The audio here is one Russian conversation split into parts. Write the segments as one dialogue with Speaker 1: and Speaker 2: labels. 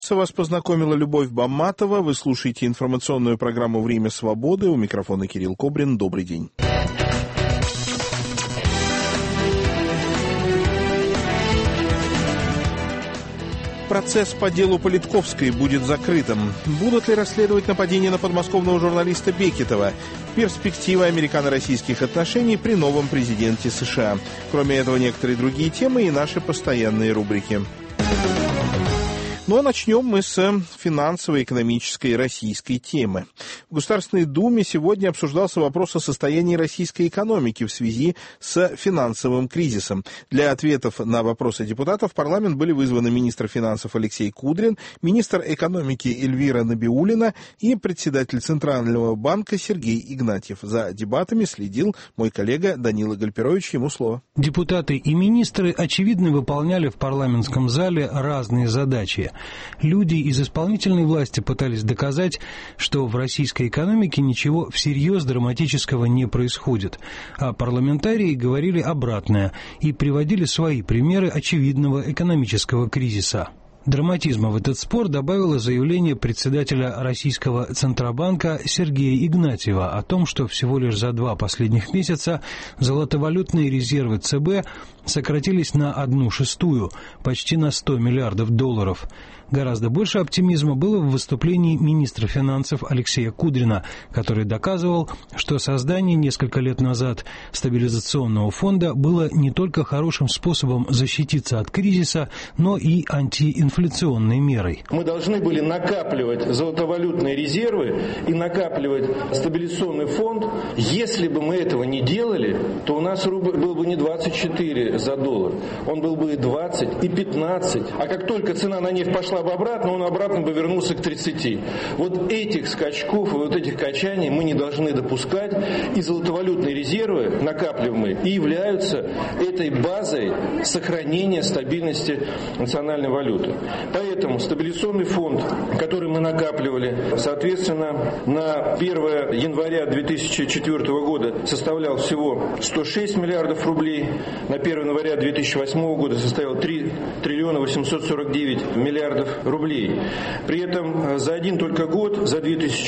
Speaker 1: Вас познакомила Любовь Бамматова. Вы слушаете информационную программу «Время свободы». У микрофона Кирилл Кобрин. Добрый день. Процесс по делу Политковской будет закрытым. Будут ли расследовать нападение на подмосковного журналиста Бекетова? Перспективы американо-российских отношений при новом президенте США. Кроме этого, некоторые другие темы и наши постоянные рубрики. Но начнем мы с финансово-экономической российской темы. В Государственной Думе сегодня обсуждался вопрос о состоянии российской экономики в связи с финансовым кризисом. Для ответов на вопросы депутатов в парламент были вызваны министр финансов Алексей Кудрин, министр экономики Эльвира Набиуллина и председатель Центрального банка Сергей Игнатьев. За дебатами следил мой коллега Данила Гальперович. Ему слово.
Speaker 2: Депутаты и министры, очевидно, выполняли в парламентском зале разные задачи. Люди из исполнительной власти пытались доказать, что в российской экономике ничего всерьез драматического не происходит, а парламентарии говорили обратное и приводили свои примеры очевидного экономического кризиса. Драматизма в этот спор добавило заявление председателя Российского Центробанка Сергея Игнатьева о том, что всего лишь за 2 последних месяца золотовалютные резервы ЦБ сократились на 1/6, почти на $100 миллиардов. Гораздо больше оптимизма было в выступлении министра финансов Алексея Кудрина, который доказывал, что создание несколько лет назад стабилизационного фонда было не только хорошим способом защититься от кризиса, но и антиинфляционной мерой.
Speaker 3: Мы должны были накапливать золотовалютные резервы и накапливать стабилизационный фонд. Если бы мы этого не делали, то у нас рубль был бы не 24 за доллар, он был бы и 20, и 15. А как только цена на нефть пошла бы обратно, он обратно бы вернулся к 30. Вот этих скачков и вот этих качаний мы не должны допускать. И золотовалютные резервы, накапливаемые, и являются этой базой сохранения стабильности национальной валюты. Поэтому стабилизационный фонд, который мы накапливали, соответственно, на 1 января 2004 года составлял всего 106 миллиардов рублей, на 1 января 2008 года составил 3 триллиона 849 миллиардов рублей. При этом за один только год, за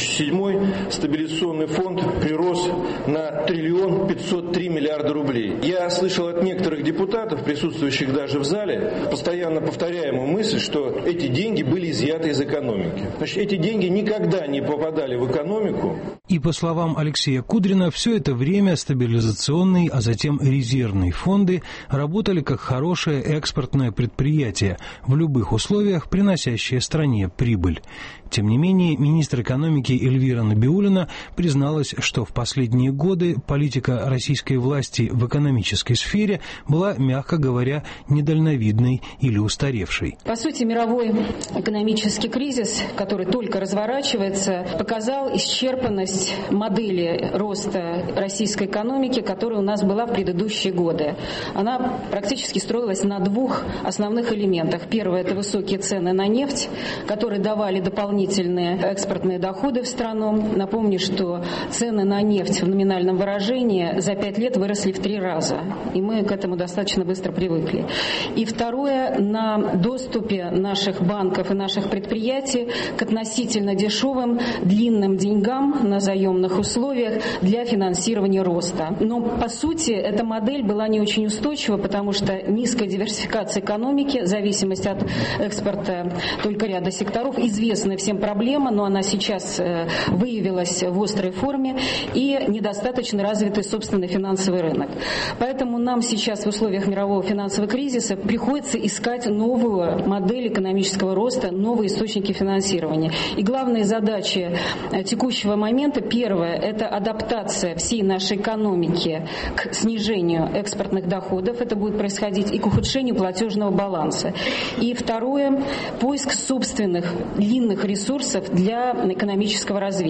Speaker 3: 2007, стабилизационный фонд прирос на 1 503 миллиарда рублей. Я слышал от некоторых депутатов, присутствующих даже в зале, постоянно повторяемую мысль, что эти деньги были изъяты из экономики. Значит, эти деньги никогда не попадали в экономику.
Speaker 2: И по словам Алексея Кудрина, все это время стабилизационные, а затем резервные фонды работали как хорошее экспортное предприятие, в любых условиях приносящее стране прибыль. Тем не менее, министр экономики Эльвира Набиуллина призналась, что в последние годы политика российской власти в экономической сфере была, мягко говоря, недальновидной или устаревшей.
Speaker 4: По сути, мировой экономический кризис, который только разворачивается, показал исчерпанность модели роста российской экономики, которая у нас была в предыдущие годы. Она практически строилась на 2 основных элементах. Первое – это высокие цены на нефть, которые давали дополнительные экспортные доходы в страну. Напомню, что цены на нефть в номинальном выражении за 5 лет выросли в 3 раза. И мы к этому достаточно быстро привыкли. И второе – на доступе наших банков и наших предприятий к относительно дешевым длинным деньгам на заемных условиях для финансирования роста. Но, по сути, эта модель была не очень устойчива, потому что низкая диверсификация экономики, зависимость от экспорта только ряда секторов, известная всем проблема, но она сейчас выявилась в острой форме, и недостаточно развитый собственный финансовый рынок. Поэтому нам сейчас в условиях мирового финансового кризиса приходится искать новую модель экономического роста, новые источники финансирования. И главные задачи текущего момента, первое, это адаптация всей нашей экономики к снижению экспортных доходов. Это будет происходить и к ухудшению платежного баланса. И второе, поиск собственных длинных ресурсов для экономического развития.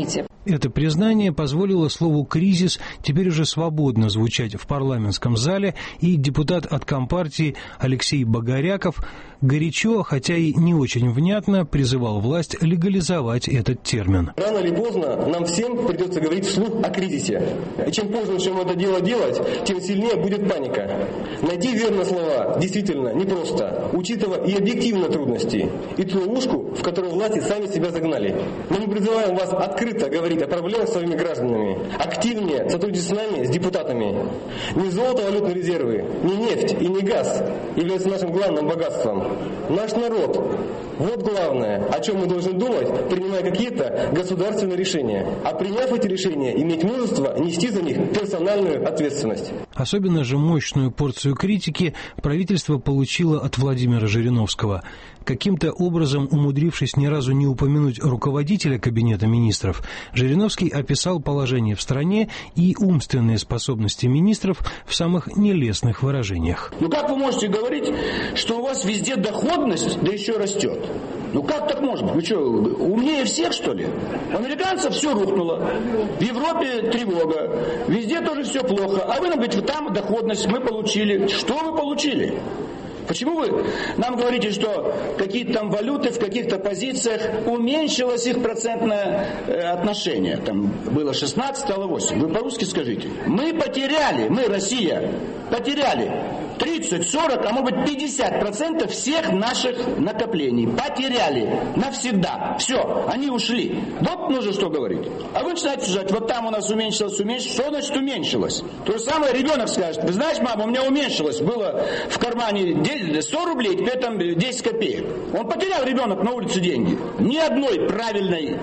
Speaker 2: Это признание позволило слову «кризис» теперь уже свободно звучать в парламентском зале, и депутат от Компартии Алексей Богоряков горячо, хотя и не очень внятно, призывал власть легализовать этот термин.
Speaker 5: Рано или поздно нам всем придется говорить вслух о кризисе. И чем позже начнем это дело делать, тем сильнее будет паника. Найти верные слова действительно непросто, учитывая и объективные трудности, и ту ловушку, в которую власти сами себя загнали. Но мы призываем вас открыто говорить о проблемах с своими гражданами, активнее сотрудничать с нами, с депутатами. Не золото, валютные резервы, не нефть и не газ являются нашим главным богатством. Наш народ. Вот главное, о чем мы должны думать, принимая какие-то государственные решения. А приняв эти решения, иметь мужество нести за них персональную ответственность.
Speaker 2: Особенно же мощную порцию критики правительство получило от Владимира Жириновского. Каким-то образом, умудрившись ни разу не упомянуть руководителя Кабинета министров, Жириновский описал положение в стране и умственные способности министров в самых нелестных выражениях.
Speaker 6: Ну как вы можете говорить, что у вас везде доходность, да еще растет? Ну как так может быть? Вы что, умнее всех, что ли? У американцев все рухнуло, в Европе тревога, везде тоже все плохо. А вы нам говорите, там доходность мы получили. Что вы получили? Почему вы нам говорите, что какие-то там валюты в каких-то позициях уменьшилось их процентное отношение? Там было 16, стало 8. Вы по-русски скажите. Мы потеряли, мы, Россия, потеряли 30, 40, а может быть 50% всех наших накоплений. Потеряли навсегда. Все, они ушли. Вот нужно что говорить. А вы начинаете сказать, вот там у нас уменьшилось. Что значит уменьшилось? То же самое ребенок скажет, вы знаешь, мама, у меня уменьшилось. Было в кармане 100 рублей, теперь там 10 копеек. Он потерял, ребенок, на улице деньги. Ни одной правильной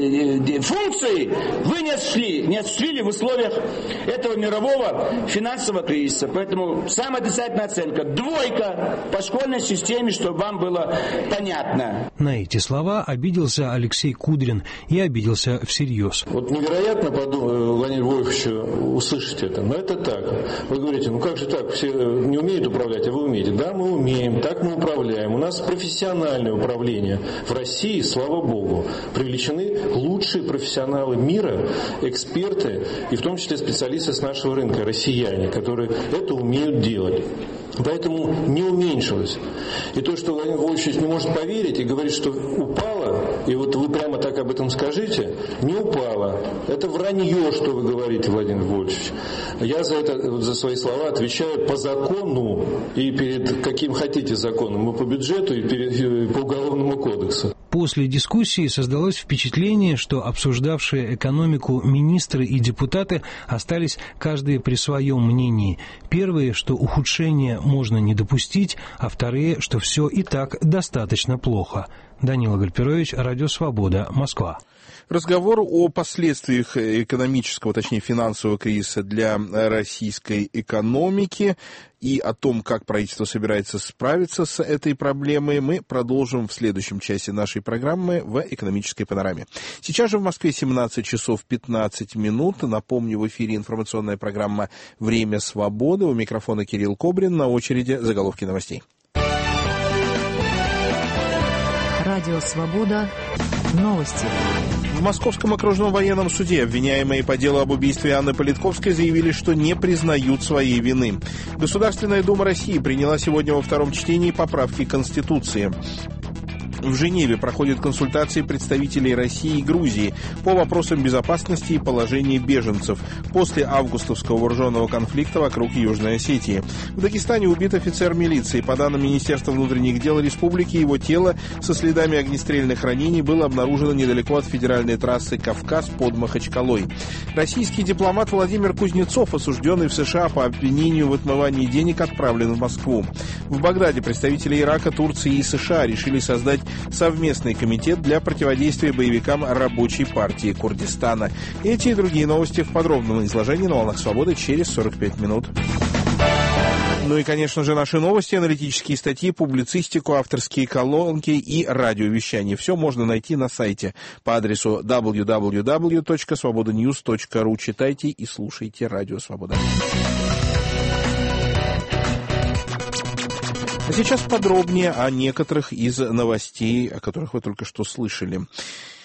Speaker 6: функции вы не осуществили в условиях этого мирового финансового кризиса. Поэтому самая отрицательная оценка. 2 по школьной системе, чтобы вам было понятно.
Speaker 2: На эти слова обиделся Алексей Кудрин и обиделся всерьез.
Speaker 7: Вот невероятно, Владимир Вольфович, услышать это. Но это так. Вы говорите, ну как же так, все не умеют управлять, а вы умеете. Да, мы умеем, так мы управляем. У нас профессиональное управление. В России, слава богу, привлечены лучшие профессионалы мира, эксперты, и в том числе специалисты с нашего рынка, россияне, которые это умеют делать. Поэтому не уменьшилось. И то, что Владимир Вольфович не может поверить и говорит, что упало, и вот вы прямо так об этом скажите, не упало. Это вранье, что вы говорите, Владимир Вольфович. Я за это, за свои слова отвечаю по закону и перед каким хотите законом, и по бюджету, и по уголовному кодексу.
Speaker 2: После дискуссии создалось впечатление, что обсуждавшие экономику министры и депутаты остались каждый при своем мнении. Первые, что ухудшения можно не допустить, а вторые, что все и так достаточно плохо. Данила Гальперович, Радио Свобода, Москва.
Speaker 1: Разговор о последствиях экономического, точнее финансового кризиса для российской экономики и о том, как правительство собирается справиться с этой проблемой, мы продолжим в следующем часе нашей программы в «Экономической панораме». Сейчас же в Москве 17 часов 15 минут. Напомню, в эфире информационная программа «Время свободы». У микрофона Кирилл Кобрин. На очереди заголовки новостей.
Speaker 8: Радио «Свобода». Новости.
Speaker 1: В Московском окружном военном суде обвиняемые по делу об убийстве Анны Политковской заявили, что не признают своей вины. Государственная Дума России приняла сегодня во втором чтении поправки к Конституции. В Женеве проходят консультации представителей России и Грузии по вопросам безопасности и положения беженцев после августовского вооруженного конфликта вокруг Южной Осетии. В Дагестане убит офицер милиции. По данным Министерства внутренних дел республики, его тело со следами огнестрельных ранений было обнаружено недалеко от федеральной трассы Кавказ под Махачкалой. Российский дипломат Владимир Кузнецов, осужденный в США по обвинению в отмывании денег, отправлен в Москву. В Багдаде представители Ирака, Турции и США решили создать совместный комитет для противодействия боевикам Рабочей партии Курдистана. Эти и другие новости в подробном изложении на «Волнах Свободы» через 45 минут. Ну и, конечно же, наши новости, аналитические статьи, публицистику, авторские колонки и радиовещание. Все можно найти на сайте по адресу www.svobodanews.ru. Читайте и слушайте «Радио Свобода». А сейчас подробнее о некоторых из новостей, о которых вы только что слышали.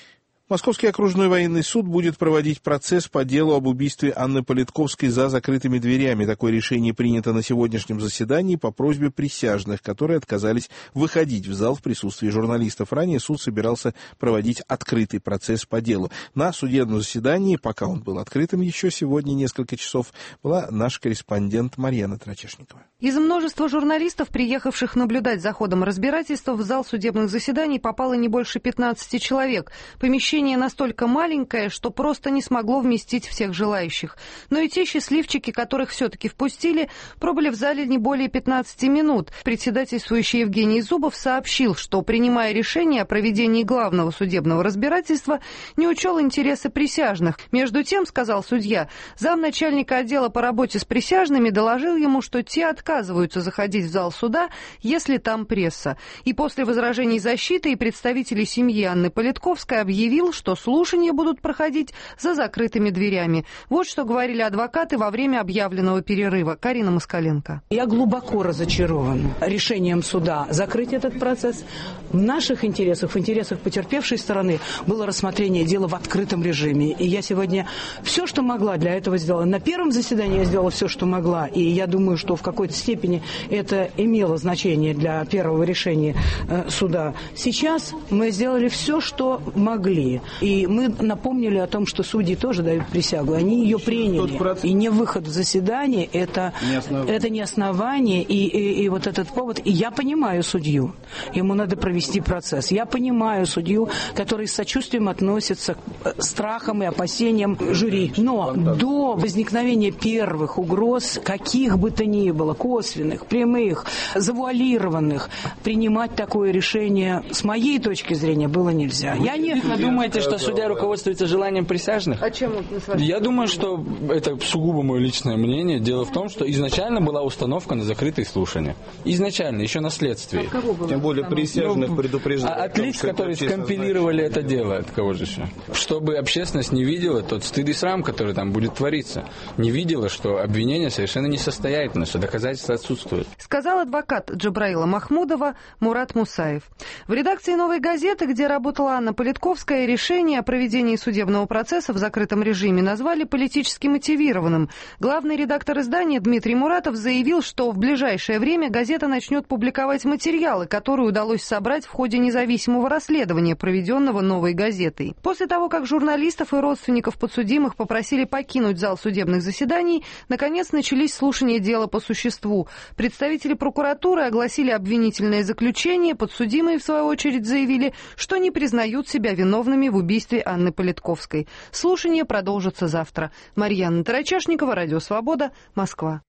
Speaker 1: Московский окружной военный суд будет проводить процесс по делу об убийстве Анны Политковской за закрытыми дверями. Такое решение принято на сегодняшнем заседании по просьбе присяжных, которые отказались выходить в зал в присутствии журналистов. Ранее суд собирался проводить открытый процесс по делу. На судебном заседании, пока он был открытым еще сегодня несколько часов, была наш корреспондент Марьяна Трачешникова.
Speaker 9: Из множества журналистов, приехавших наблюдать за ходом разбирательства, в зал судебных заседаний попало не больше 15 человек. Помещение настолько маленькое, что просто не смогло вместить всех желающих. Но и те счастливчики, которых все-таки впустили, пробыли в зале не более 15 минут. Председательствующий Евгений Зубов сообщил, что, принимая решение о проведении главного судебного разбирательства, не учел интересы присяжных. Между тем, сказал судья, замначальника отдела по работе с присяжными доложил ему, что те отказываются заходить в зал суда, если там пресса. И после возражений защиты и представителей семьи Анны Политковской объявил, что слушания будут проходить за закрытыми дверями. Вот что говорили адвокаты во время объявленного перерыва. Карина Москаленко.
Speaker 10: Я глубоко разочарована решением суда закрыть этот процесс. В наших интересах, в интересах потерпевшей стороны, было рассмотрение дела в открытом режиме. И я сегодня все, что могла, для этого сделала. На первом заседании я сделала все, что могла. И я думаю, что в какой-то степени это имело значение для первого решения суда. Сейчас мы сделали все, что могли. И мы напомнили о том, что судьи тоже дают присягу. Они ее приняли. И не выход в заседание – это не основание. И вот этот повод. И я понимаю судью. Ему надо провести процесс. Я понимаю судью, который с сочувствием относится к страхам и опасениям жюри. Но до возникновения первых угроз, каких бы то ни было, косвенных, прямых, завуалированных, принимать такое решение, с моей точки зрения, было нельзя.
Speaker 11: Вы думаете, что судья руководствуется желанием присяжных?
Speaker 9: А чем?
Speaker 11: Я думаю, что это сугубо мое личное мнение. Дело в том, что изначально была установка на закрытые слушания. Изначально, еще на следствии.
Speaker 7: Тем более присяжных предупреждали.
Speaker 11: От лиц, которые скомпилировали это дело, от кого же еще? Чтобы общественность не видела тот стыд и срам, который там будет твориться. Не видела, что обвинение совершенно несостоятельно, что доказательства отсутствуют.
Speaker 9: Сказал адвокат Джабраила Махмудова Мурат Мусаев. В редакции «Новой газеты», где работала Анна Политковская, решение о проведении судебного процесса в закрытом режиме назвали политически мотивированным. Главный редактор издания Дмитрий Муратов заявил, что в ближайшее время газета начнет публиковать материалы, которые удалось собрать в ходе независимого расследования, проведенного «Новой газетой». После того, как журналистов и родственников подсудимых попросили покинуть зал судебных заседаний, наконец начались слушания дела по существу. Представители прокуратуры огласили обвинительное заключение, подсудимые, в свою очередь, заявили, что не признают себя виновными в убийстве Анны Политковской. Слушание продолжится завтра. Марьяна Трачешникова, Радио Свобода, Москва.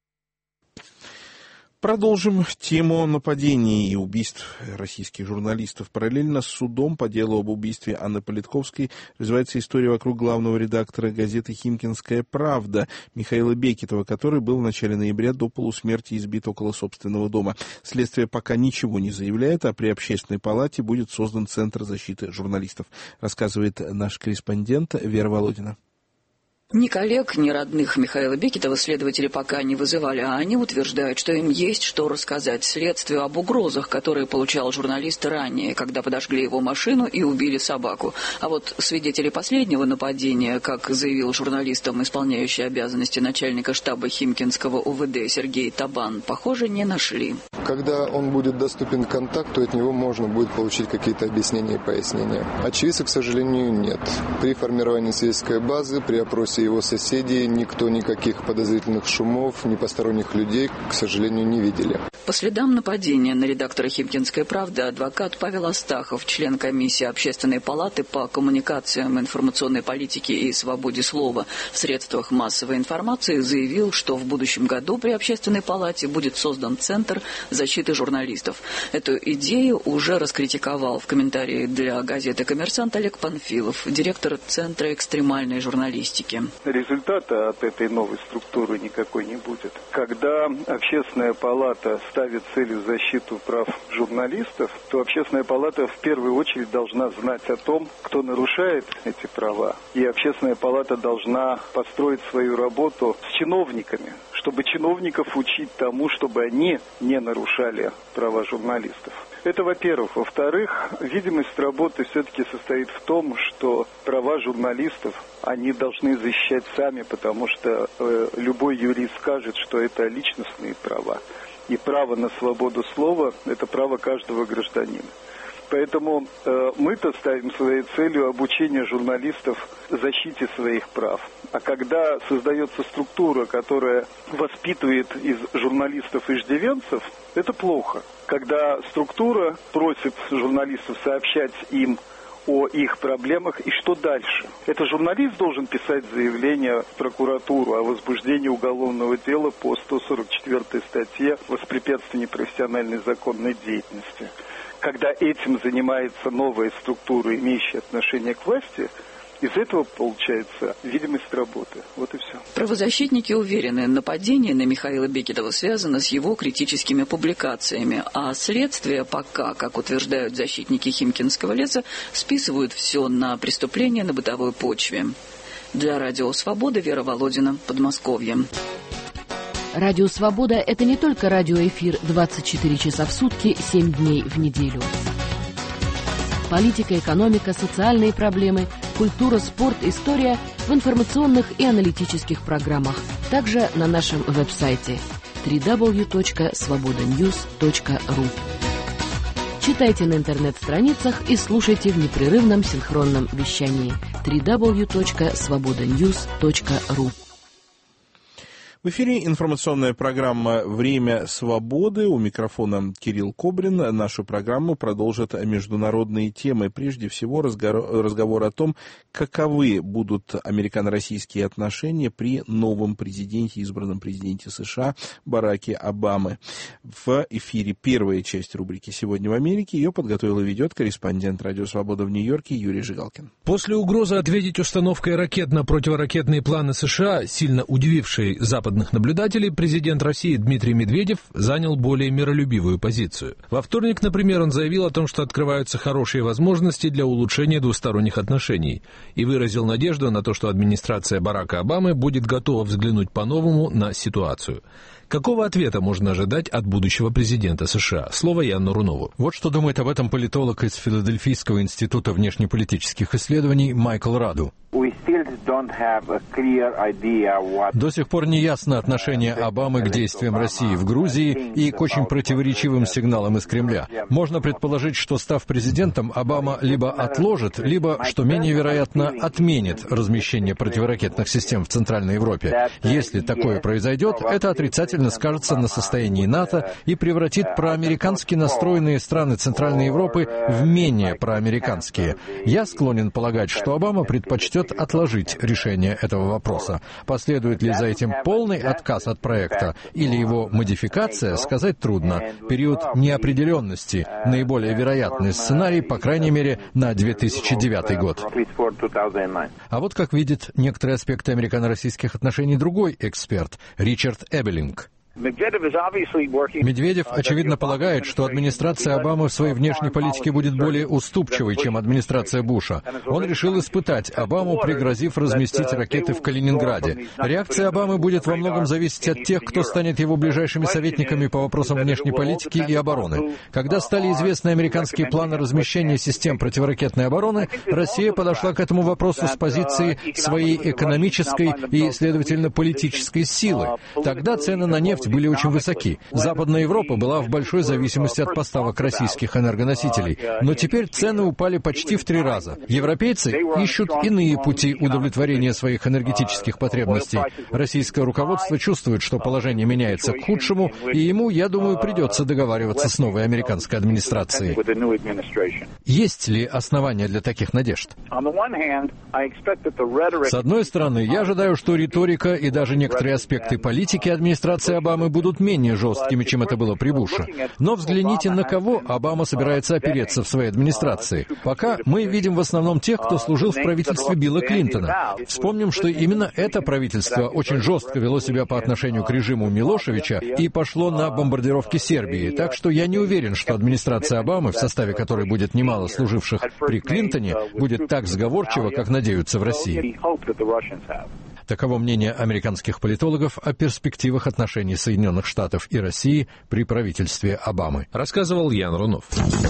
Speaker 1: Продолжим тему нападений и убийств российских журналистов. Параллельно с судом по делу об убийстве Анны Политковской развивается история вокруг главного редактора газеты «Химкинская правда» Михаила Бекетова, который был в начале ноября до полусмерти избит около собственного дома. Следствие пока ничего не заявляет, а при Общественной палате будет создан Центр защиты журналистов, рассказывает наш корреспондент Вера Володина.
Speaker 12: Ни коллег, ни родных Михаила Бекетова следователи пока не вызывали, а они утверждают, что им есть что рассказать следствию об угрозах, которые получал журналист ранее, когда подожгли его машину и убили собаку. А вот свидетели последнего нападения, как заявил журналистам исполняющий обязанности начальника штаба Химкинского УВД Сергей Табан, похоже, не нашли.
Speaker 13: Когда он будет доступен к контакту, от него можно будет получить какие-то объяснения и пояснения. Очевидцев, к сожалению, нет. При формировании свидетельской базы, при опросе его соседей никто никаких подозрительных шумов, ни посторонних людей, к сожалению, не видели.
Speaker 12: По следам нападения на редактора «Химкинской правды» адвокат Павел Астахов, член комиссии Общественной палаты по коммуникациям, информационной политике и свободе слова в средствах массовой информации, заявил, что в будущем году при Общественной палате будет создан Центр защиты журналистов. Эту идею уже раскритиковал в комментарии для газеты «Коммерсант» Олег Панфилов, директор Центра экстремальной журналистики.
Speaker 14: Результата от этой новой структуры никакой не будет. Когда Общественная палата ставит целью защиту прав журналистов, то Общественная палата в первую очередь должна знать о том, кто нарушает эти права. И Общественная палата должна построить свою работу с чиновниками, чтобы чиновников учить тому, чтобы они не нарушали права журналистов. Это, во-первых. Во-вторых, видимость работы все-таки состоит в том, что права журналистов они должны защищать сами, потому что любой юрист скажет, что это личностные права. И право на свободу слова – это право каждого гражданина. Поэтому мы-то ставим своей целью обучение журналистов защите своих прав. А когда создается структура, которая воспитывает из журналистов-иждивенцев, это плохо. Когда структура просит журналистов сообщать им о их проблемах и что дальше. Это журналист должен писать заявление в прокуратуру о возбуждении уголовного дела по 144 статье «Воспрепятствие непрофессиональной законной деятельности». Когда этим занимается новая структура, имеющая отношение к власти, из этого получается видимость работы. Вот и все.
Speaker 12: Правозащитники уверены, нападение на Михаила Бекетова связано с его критическими публикациями, а следствие пока, как утверждают защитники Химкинского леса, списывают все на преступления на бытовой почве. Для Радио Свобода Вера Володина, Подмосковье.
Speaker 15: Радио «Свобода» — это не только радиоэфир 24 часа в сутки, 7 дней в неделю. Политика, экономика, социальные проблемы, культура, спорт, история в информационных и аналитических программах. Также на нашем веб-сайте www.svobodanews.ru. Читайте на интернет-страницах и слушайте в непрерывном синхронном вещании www.svobodanews.ru.
Speaker 1: В эфире информационная программа «Время свободы». У микрофона Кирилл Кобрин. Нашу программу продолжат международные темы. Прежде всего, разговор о том, каковы будут американо-российские отношения при новом президенте, избранном президенте США Бараке Обаме. В эфире первая часть рубрики «Сегодня в Америке». Ее подготовил и ведет корреспондент «Радио Свобода» в Нью-Йорке Юрий Жигалкин.
Speaker 16: После угрозы ответить установкой ракет на противоракетные планы США, сильно удивившей западных наблюдателей, президент России Дмитрий Медведев занял более миролюбивую позицию. Во вторник, например, он заявил о том, что открываются хорошие возможности для улучшения двусторонних отношений, и выразил надежду на то, что администрация Барака Обамы будет готова взглянуть по-новому на ситуацию. Какого ответа можно ожидать от будущего президента США? Слово Яну Рунову.
Speaker 17: Вот что думает об этом политолог из Филадельфийского института внешнеполитических исследований Майкл Раду. До сих пор не ясно отношение Обамы к действиям России в Грузии и к очень противоречивым сигналам из Кремля. Можно предположить, что, став президентом, Обама либо отложит, либо, что менее вероятно, отменит размещение противоракетных систем в Центральной Европе. Если такое произойдет, это отрицательно скажется на состоянии НАТО и превратит проамерикански настроенные страны Центральной Европы в менее проамериканские. Я склонен полагать, что Обама предпочтет отложить решение этого вопроса. Последует ли за этим полный отказ от проекта или его модификация, сказать трудно. Период неопределенности — наиболее вероятный сценарий, по крайней мере, на 2009 год. А вот как видит некоторые аспекты американо-российских отношений другой эксперт — Ричард Эбелинг. Медведев, очевидно, полагает, что администрация Обамы в своей внешней политике будет более уступчивой, чем администрация Буша. Он решил испытать Обаму, пригрозив разместить ракеты в Калининграде. Реакция Обамы будет во многом зависеть от тех, кто станет его ближайшими советниками по вопросам внешней политики и обороны. Когда стали известны американские планы размещения систем противоракетной обороны, Россия подошла к этому вопросу с позиции своей экономической и, следовательно, политической силы. Тогда цены на нефть были очень высоки. Западная Европа была в большой зависимости от поставок российских энергоносителей. Но теперь цены упали почти в 3 раза. Европейцы ищут иные пути удовлетворения своих энергетических потребностей. Российское руководство чувствует, что положение меняется к худшему, и ему, я думаю, придется договариваться с новой американской администрацией. Есть ли основания для таких надежд? С одной стороны, я ожидаю, что риторика и даже некоторые аспекты политики администрации Обамы будут менее жесткими, чем это было при Буше. Но взгляните, на кого Обама собирается опереться в своей администрации. Пока мы видим в основном тех, кто служил в правительстве Билла Клинтона. Вспомним, что именно это правительство очень жестко вело себя по отношению к режиму Милошевича и пошло на бомбардировки Сербии. Так что я не уверен, что администрация Обамы, в составе которой будет немало служивших при Клинтоне, будет так сговорчива, как надеются в России. Таково мнение американских политологов о перспективах отношений Соединенных Штатов и России при правительстве Обамы.
Speaker 16: Рассказывал Ян Рунов.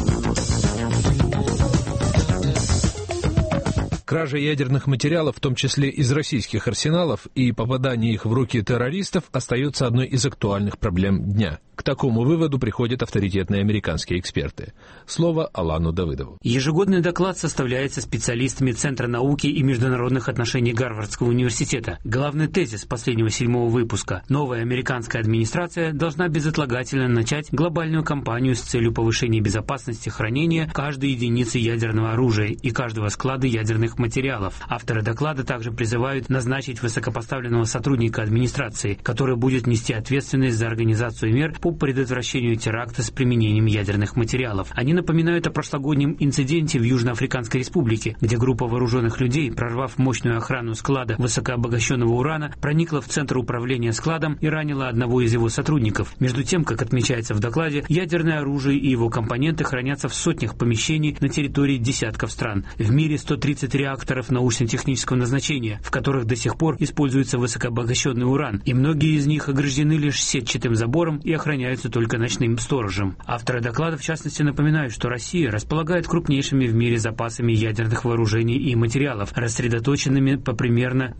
Speaker 16: Кража ядерных материалов, в том числе из российских арсеналов, и попадание их в руки террористов остается одной из актуальных проблем дня. К такому выводу приходят авторитетные американские эксперты. Слово Алану Давыдову.
Speaker 18: Ежегодный доклад составляется специалистами Центра науки и международных отношений Гарвардского университета. Главный тезис последнего 7-го выпуска: новая американская администрация должна безотлагательно начать глобальную кампанию с целью повышения безопасности хранения каждой единицы ядерного оружия и каждого склада ядерных материалов. Авторы доклада также призывают назначить высокопоставленного сотрудника администрации, который будет нести ответственность за организацию мер по предотвращению теракта с применением ядерных материалов. Они напоминают о прошлогоднем инциденте в Южноафриканской республике, где группа вооруженных людей, прорвав мощную охрану склада высокообогащенного урана, проникла в центр управления складом и ранила одного из его сотрудников. Между тем, как отмечается в докладе, ядерное оружие и его компоненты хранятся в сотнях помещений на территории десятков стран. В мире 130 реакторов научно-технического назначения, в которых до сих пор используется высокообогащенный уран, и многие из них ограждены лишь сетчатым забором и охраняются только ночным сторожем. Авторы доклада, в частности, напоминают, что Россия располагает крупнейшими в мире запасами ядерных вооружений и материалов, рассредоточенными по примерно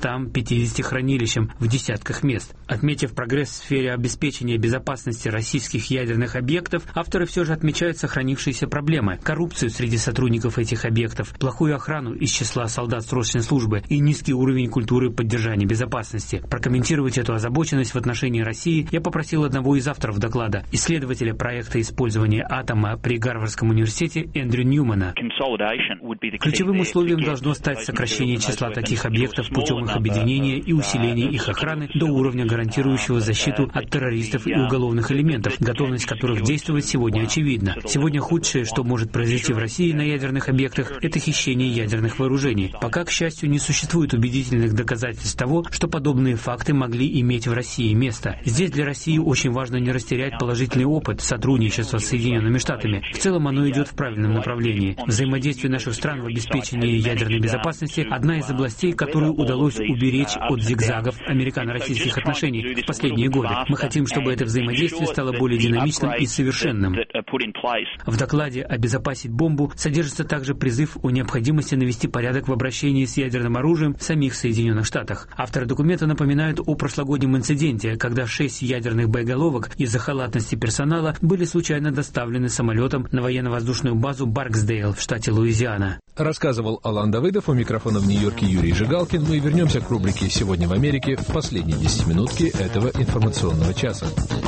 Speaker 18: 250 хранилищам в десятках мест. Отметив прогресс в сфере обеспечения безопасности российских ядерных объектов, авторы все же отмечают сохранившиеся проблемы: коррупцию среди сотрудников этих объектов, плохую охрану из числа солдат срочной службы и низкий уровень культуры поддержания безопасности. Прокомментировать эту озабоченность в отношении России я попросил одного из авторов доклада, исследователя проекта использования атома при Гарвардском университете Эндрю Ньюмана. Ключевым условием должно стать сокращение числа таких объектов путем их объединения и усиления их охраны до уровня, гарантирующего защиту от террористов и уголовных элементов, готовность которых действовать сегодня очевидна. Сегодня худшее, что может произойти в России на ядерных объектах, это хищение ядерных вооружений. Пока, к счастью, не существует убедительных доказательств того, что подобные факты могли иметь в России место. Здесь для России очень важно не растерять положительный опыт сотрудничества с Соединенными Штатами. В целом оно идет в правильном направлении. Взаимодействие наших стран в обеспечении ядерной безопасности – одна из областей, которую удалось уберечь от зигзагов американо-российских отношений в последние годы. Мы хотим, чтобы это взаимодействие стало более динамичным и совершенным. В докладе «Обезопасить бомбу» содержится также призыв о необходимости навести порядок в обращении с ядерным оружием в самих Соединенных Штатах. Авторы документа напоминают о прошлогоднем инциденте, когда 6 ядерных боеголовок из-за халатности персонала были случайно доставлены самолетом на военно-воздушную базу Барксдейл в штате Луизиана.
Speaker 16: Рассказывал Алан Давыдов, у микрофона в Нью-Йорке Юрий Жигалкин. Мы вернемся к рубрике «Сегодня в Америке» в последние 10 минутки этого информационного часа.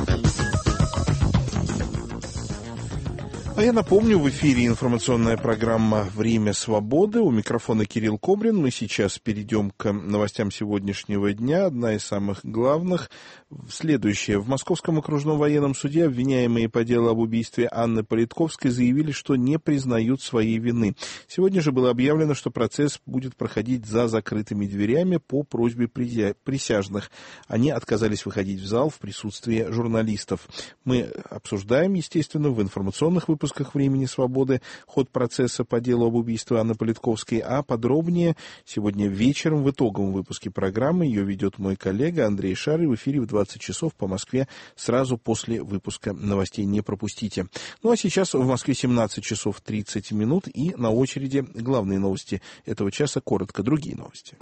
Speaker 1: А я напомню, в эфире информационная программа «Время свободы». У микрофона Кирилл Кобрин. Мы сейчас перейдем к новостям сегодняшнего дня. Одна из самых главных. Следующее. В Московском окружном военном суде обвиняемые по делу об убийстве Анны Политковской заявили, что не признают своей вины. Сегодня же было объявлено, что процесс будет проходить за закрытыми дверями по просьбе присяжных. Они отказались выходить в зал в присутствии журналистов. Мы обсуждаем, естественно, в информационных выпусках «Времени свободы» ход процесса по делу об убийстве Анны Политковской, а подробнее сегодня вечером в итоговом выпуске программы. Ее ведет мой коллега Андрей Шарый в эфире в 20 часов по Москве сразу после выпуска новостей. Не пропустите. Ну а сейчас в Москве 17 часов 30 минут и на очереди главные новости этого часа. Коротко другие новости.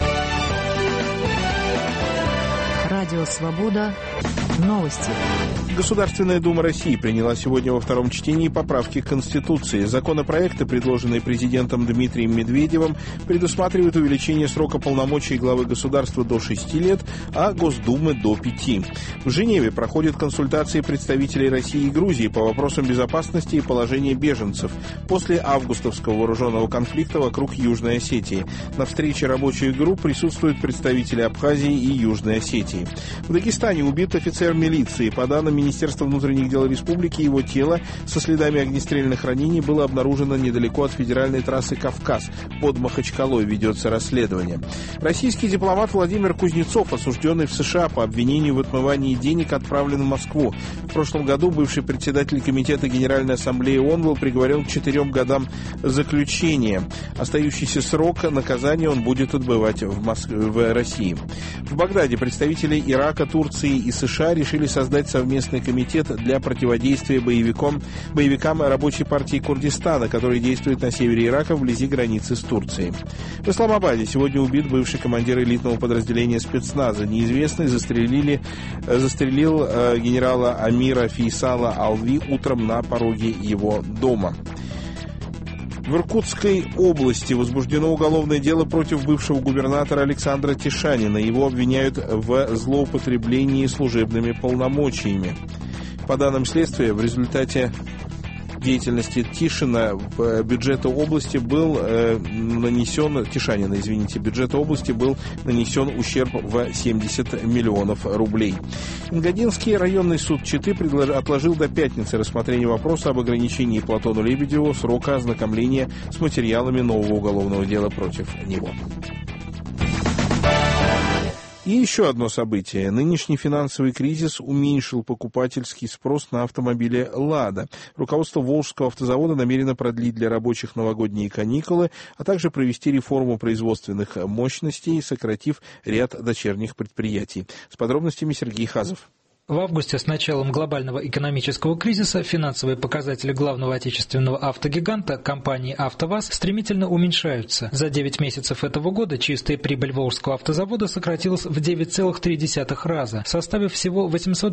Speaker 8: Радио «Свобода». Новости.
Speaker 1: Государственная Дума России приняла сегодня во втором чтении поправки к Конституции. Законопроекты, предложенные президентом Дмитрием Медведевым, предусматривают увеличение срока полномочий главы государства до 6 лет, а Госдумы до 5. В Женеве проходят консультации представителей России и Грузии по вопросам безопасности и положения беженцев после августовского вооруженного конфликта вокруг Южной Осетии. На встрече рабочих групп присутствуют представители Абхазии и Южной Осетии. В Дагестане убит офицер милиции. По данным Министерства внутренних дел республики, его тело со следами огнестрельных ранений было обнаружено недалеко от федеральной трассы «Кавказ». Под Махачкалой ведется расследование. Российский дипломат Владимир Кузнецов, осужденный в США по обвинению в отмывании денег, отправлен в Москву. В прошлом году бывший председатель Комитета Генеральной Ассамблеи ООН был приговорен к 4 годам заключения. Остающийся срок наказания он будет отбывать в России. В Багдаде представители Ирака, Турции и США решили создать совместный комитет для противодействия боевикам рабочей партии Курдистана, который действует на севере Ирака вблизи границы с Турцией. В Исламабаде сегодня убит бывший командир элитного подразделения спецназа. Неизвестный застрелил генерала Амира Фейсала Алви утром на пороге его дома. В Иркутской области возбуждено уголовное дело против бывшего губернатора Александра Тишанина. Его обвиняют в злоупотреблении служебными полномочиями. По данным следствия, в результате деятельности Тишина бюджету области был нанесен ущерб в 70 миллионов рублей. Ингодинский районный суд Читы отложил до пятницы рассмотрение вопроса об ограничении Платону Лебедеву срока ознакомления с материалами нового уголовного дела против него. И еще одно событие. Нынешний финансовый кризис уменьшил покупательский спрос на автомобили «Лада». Руководство Волжского автозавода намерено продлить для рабочих новогодние каникулы, а также провести реформу производственных мощностей, сократив ряд дочерних предприятий. С подробностями Сергей Хазов.
Speaker 19: В августе с началом глобального экономического кризиса финансовые показатели главного отечественного автогиганта компании «АвтоВАЗ» стремительно уменьшаются. За 9 месяцев этого года чистая прибыль Волжского автозавода сократилась в 9,3 раза, составив всего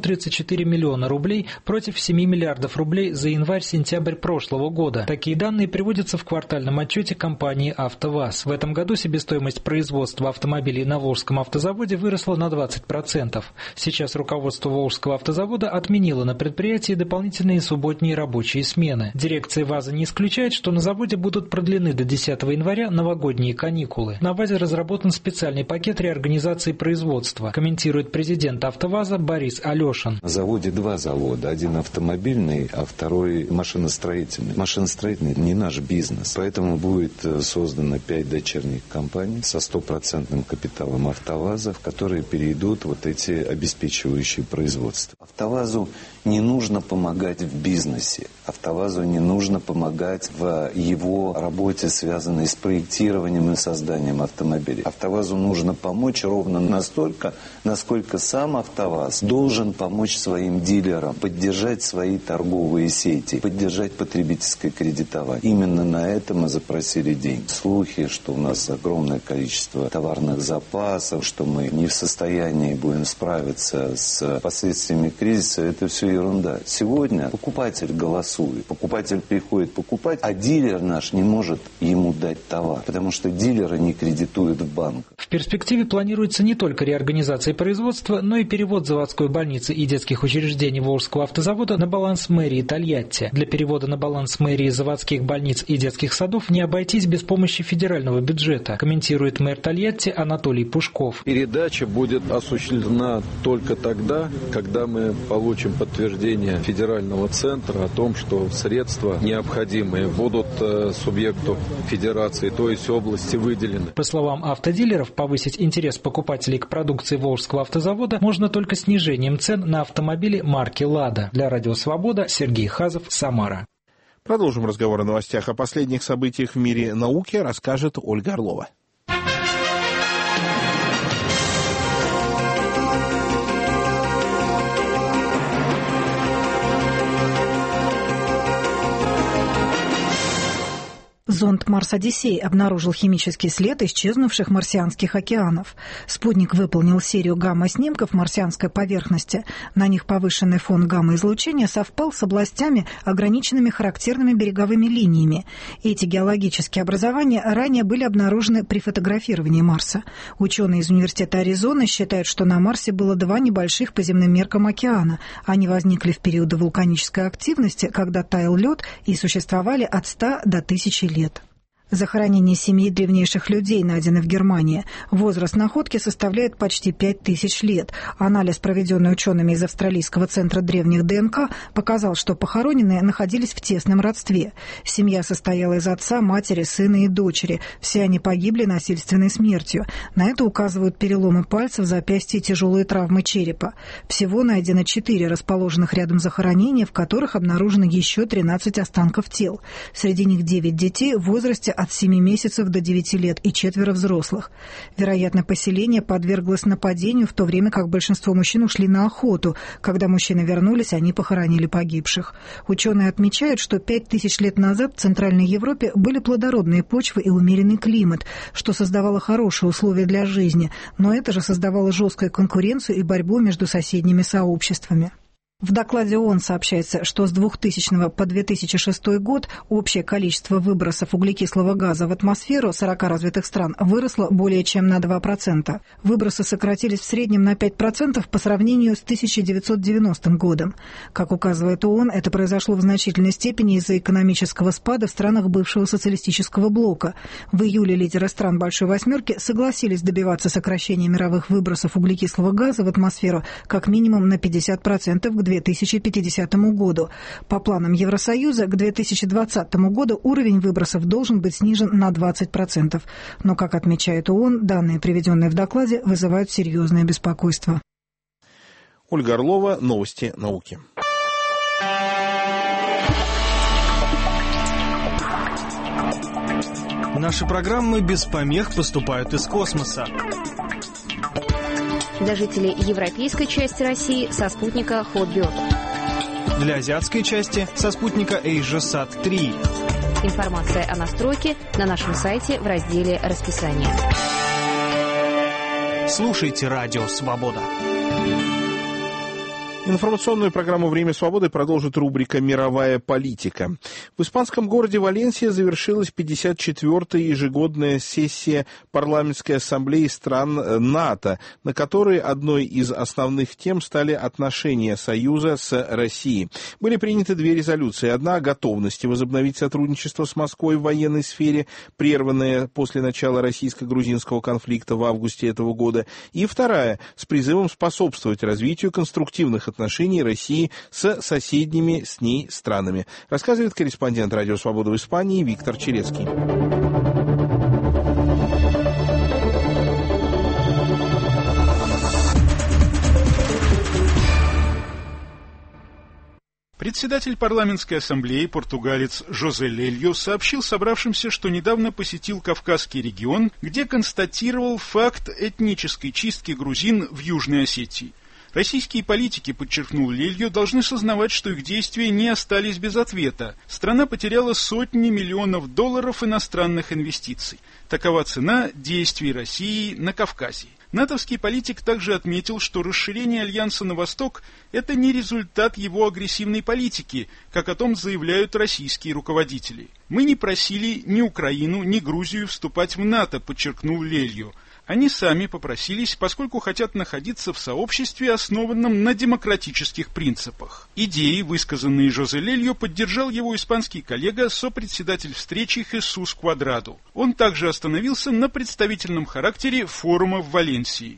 Speaker 19: 834 миллиона рублей против 7 миллиардов рублей за январь-сентябрь прошлого года. Такие данные приводятся в квартальном отчете компании «АвтоВАЗ». В этом году себестоимость производства автомобилей на Волжском автозаводе выросла на 20%. Сейчас руководство Волжского автозавода отменила на предприятии дополнительные субботние рабочие смены. Дирекция ВАЗа не исключает, что на заводе будут продлены до 10 января новогодние каникулы. На ВАЗе разработан специальный пакет реорганизации производства, комментирует президент АвтоВАЗа Борис Алешин.
Speaker 20: На заводе 2 завода. Один автомобильный, а второй машиностроительный. Машиностроительный не наш бизнес. Поэтому будет создано 5 дочерних компаний со 100% капиталом АвтоВАЗа, в которые перейдут вот эти обеспечивающие производства. АвтоВАЗу не нужно помогать в бизнесе. АвтоВАЗу не нужно помогать в его работе, связанной с проектированием и созданием автомобилей. АвтоВАЗу нужно помочь ровно настолько, насколько сам АвтоВАЗ должен помочь своим дилерам, поддержать свои торговые сети, поддержать потребительское кредитование. Именно на это мы запросили деньги. Слухи, что у нас огромное количество товарных запасов, что мы не в состоянии будем справиться с последствиями кризиса, это все ерунда. Сегодня покупатель голосует, покупатель приходит покупать, а дилер наш не может ему дать товар, потому что дилеры не кредитуют в банк.
Speaker 19: В перспективе планируется не только реорганизация производства, но и перевод заводской больницы и детских учреждений Волжского автозавода на баланс мэрии Тольятти. Для перевода на баланс мэрии заводских больниц и детских садов не обойтись без помощи федерального бюджета, комментирует мэр Тольятти Анатолий Пушков.
Speaker 21: Передача будет осуществлена только тогда, когда мы получим подтверждение федерального центра о том, что средства необходимые будут субъекту федерации, то есть области, выделены.
Speaker 19: По словам автодилеров, повысить интерес покупателей к продукции Волжского автозавода можно только снижением цен на автомобили марки «Лада». Для Радио Свобода Сергей Хазов, Самара.
Speaker 1: Продолжим разговор о новостях. О последних событиях в мире науки расскажет Ольга Орлова.
Speaker 22: Зонд «Марс-Одиссей» обнаружил химический след исчезнувших марсианских океанов. Спутник выполнил серию гамма-снимков марсианской поверхности. На них повышенный фон гамма-излучения совпал с областями, ограниченными характерными береговыми линиями. Эти геологические образования ранее были обнаружены при фотографировании Марса. Ученые из Университета Аризоны считают, что на Марсе было 2 небольших по земным меркам океана. Они возникли в периоды вулканической активности, когда таял лед, и существовали от 100 до 1000 лет. Захоронение семьи древнейших людей найдено в Германии. Возраст находки составляет почти 5000 лет. Анализ, проведенный учеными из Австралийского центра древних ДНК, показал, что похороненные находились в тесном родстве. Семья состояла из отца, матери, сына и дочери. Все они погибли насильственной смертью. На это указывают переломы пальцев, запястья и тяжелые травмы черепа. Всего найдено 4 расположенных рядом захоронения, в которых обнаружено еще 13 останков тел. Среди них 9 детей в возрасте от 7 месяцев до 9 лет и 4 взрослых. Вероятно, поселение подверглось нападению, в то время как большинство мужчин ушли на охоту. Когда мужчины вернулись, они похоронили погибших. Ученые отмечают, что 5000 лет назад в Центральной Европе были плодородные почвы и умеренный климат, что создавало хорошие условия для жизни, но это же создавало жесткую конкуренцию и борьбу между соседними сообществами. В докладе ООН сообщается, что с 2000 по 2006 год общее количество выбросов углекислого газа в атмосферу 40 развитых стран выросло более чем на 2%. Выбросы сократились в среднем на 5% по сравнению с 1990 годом. Как указывает ООН, это произошло в значительной степени из-за экономического спада в странах бывшего социалистического блока. В июле лидеры стран Большой Восьмерки согласились добиваться сокращения мировых выбросов углекислого газа в атмосферу как минимум на 50% к 2050 году. По планам Евросоюза к 2020 году уровень выбросов должен быть снижен на 20%. Но, как отмечает ООН, данные, приведенные в докладе, вызывают серьезное беспокойство.
Speaker 1: Ольга Орлова, новости науки.
Speaker 3: Наши программы без помех поступают из космоса.
Speaker 4: Для жителей европейской части России со спутника Hotbird.
Speaker 3: Для азиатской части со спутника AsiaSat-3.
Speaker 4: Информация о настройке на нашем сайте в разделе «Расписание».
Speaker 3: Слушайте «Радио Свобода».
Speaker 1: Информационную программу «Время свободы» продолжит рубрика «Мировая политика». В испанском городе Валенсия завершилась 54-я ежегодная сессия парламентской ассамблеи стран НАТО, на которой одной из основных тем стали отношения Союза с Россией. Были приняты 2 резолюции. Одна о готовности возобновить сотрудничество с Москвой в военной сфере, прерванное после начала российско-грузинского конфликта в августе этого года, и вторая с призывом способствовать развитию конструктивных отношений России с соседними с ней странами. Рассказывает корреспондент «Радио Свобода» в Испании Виктор Черецкий.
Speaker 23: Председатель парламентской ассамблеи, португалец Жозе Лельо, сообщил собравшимся, что недавно посетил Кавказский регион, где констатировал факт этнической чистки грузин в Южной Осетии. Российские политики, подчеркнул Лельо, должны сознавать, что их действия не остались без ответа. Страна потеряла сотни миллионов долларов иностранных инвестиций. Такова цена действий России на Кавказе. Натовский политик также отметил, что расширение альянса на восток – это не результат его агрессивной политики, как о том заявляют российские руководители. «Мы не просили ни Украину, ни Грузию вступать в НАТО», – подчеркнул Лельо. Они сами попросились, поскольку хотят находиться в сообществе, основанном на демократических принципах. Идеи, высказанные Жозе Лельо, поддержал его испанский коллега, сопредседатель встречи Хесус Квадрадо. Он также остановился на представительном характере форума в Валенсии.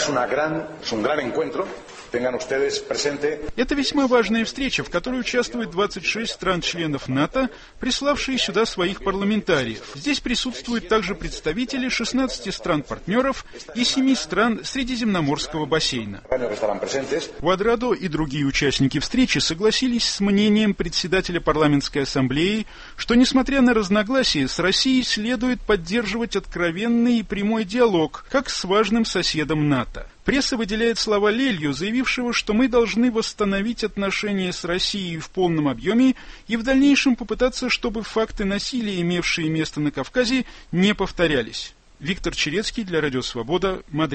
Speaker 23: Это весьма важная встреча, в которой участвует 26 стран-членов НАТО, приславшие сюда своих парламентариев. Здесь присутствуют также представители 16 стран-партнеров и 7 стран Средиземноморского бассейна. Квадрадо и другие участники встречи согласились с мнением председателя парламентской ассамблеи, что, несмотря на разногласия, с Россией следует поддерживать откровенный и прямой диалог, как с важным соседом НАТО. Пресса выделяет слова Лельо, заявившего, что мы должны восстановить отношения с Россией в полном объеме и в дальнейшем попытаться, чтобы факты насилия, имевшие место на Кавказе, не повторялись. Виктор Черецкий для Радио Свобода, Мадрид.